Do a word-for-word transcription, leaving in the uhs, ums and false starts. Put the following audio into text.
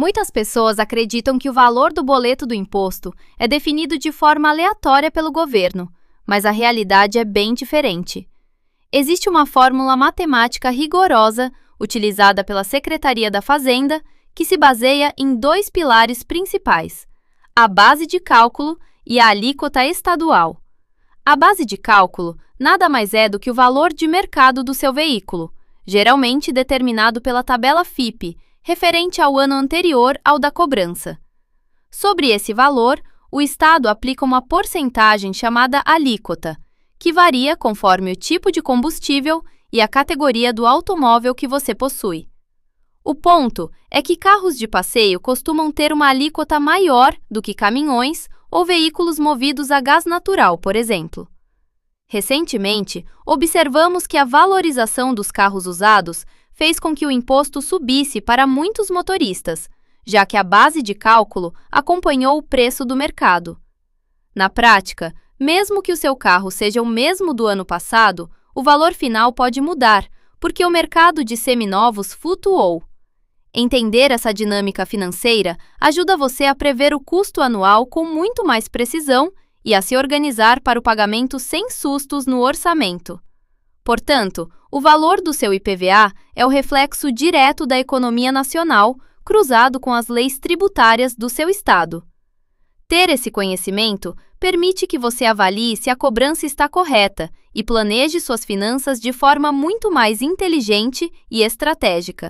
Muitas pessoas acreditam que o valor do boleto do imposto é definido de forma aleatória pelo governo, mas a realidade é bem diferente. Existe uma fórmula matemática rigorosa utilizada pela Secretaria da Fazenda que se baseia em dois pilares principais: a base de cálculo e a alíquota estadual. A base de cálculo nada mais é do que o valor de mercado do seu veículo, geralmente determinado pela tabela F I P, referente ao ano anterior ao da cobrança. Sobre esse valor, o Estado aplica uma porcentagem chamada alíquota, que varia conforme o tipo de combustível e a categoria do automóvel que você possui. O ponto é que carros de passeio costumam ter uma alíquota maior do que caminhões ou veículos movidos a gás natural, por exemplo. Recentemente, observamos que a valorização dos carros usados fez com que o imposto subisse para muitos motoristas, já que a base de cálculo acompanhou o preço do mercado. Na prática, mesmo que o seu carro seja o mesmo do ano passado, o valor final pode mudar, porque o mercado de seminovos flutuou. Entender essa dinâmica financeira ajuda você a prever o custo anual com muito mais precisão e a se organizar para o pagamento sem sustos no orçamento. Portanto, o valor do seu I P V A é o reflexo direto da economia nacional, cruzado com as leis tributárias do seu estado. Ter esse conhecimento permite que você avalie se a cobrança está correta e planeje suas finanças de forma muito mais inteligente e estratégica.